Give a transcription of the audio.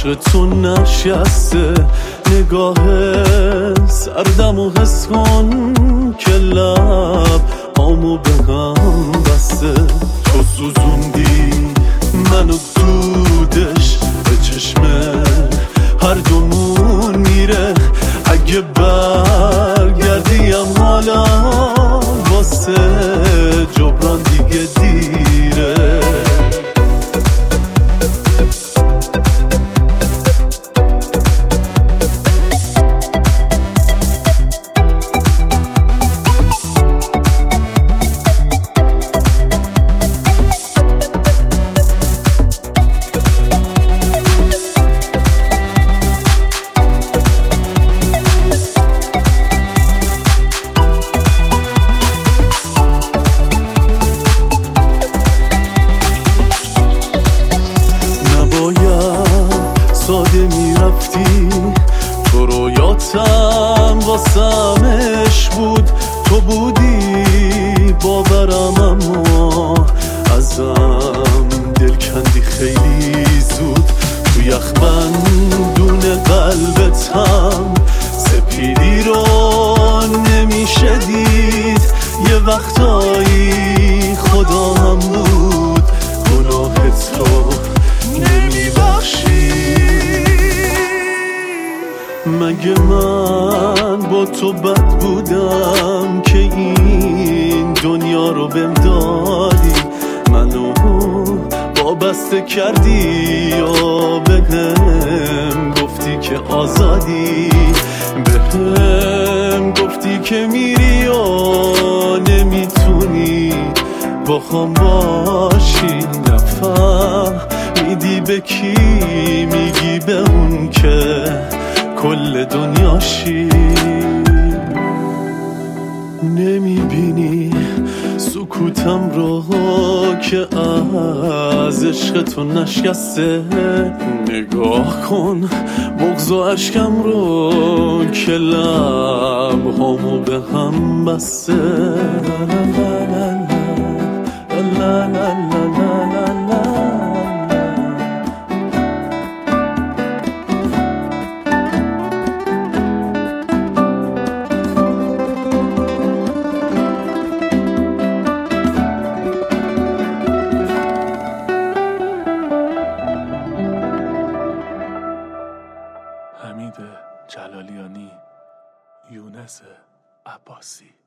عشق تو نشسته. نگاه سردم و حس کن که لب آمو به هم بسته. تو سوزوندی منو دودش به چشمه هر دومون میره. اگه برگردیم حالا واسه جبران دیگه دیره. ساده میرفتی تو رویاتم واسمش بود. تو بودی باورم اما ازم دل کندی خیلی زود. تو یخبندون قلبتم سپیدی رو نمیشه دید. یه وقتایی خدا هم بود گناهت رو نمیبخشی. مگه من با تو بد بودم که این دنیا رو بهم دادی؟ منو وابسته کردی یا بهم گفتی که آزادی؟ بهم گفتی که میری و نمیتونی با خام باشی. نفهمیدی به کی میگی؟ به اون که کل دنیاشی. نمیبینی سکوتم رو که از عشق تو نشکسته؟ نگاه کن بغض و اشکم رو که لبهامو به هم بسته. حمید جلالیانی، یونس عباسی.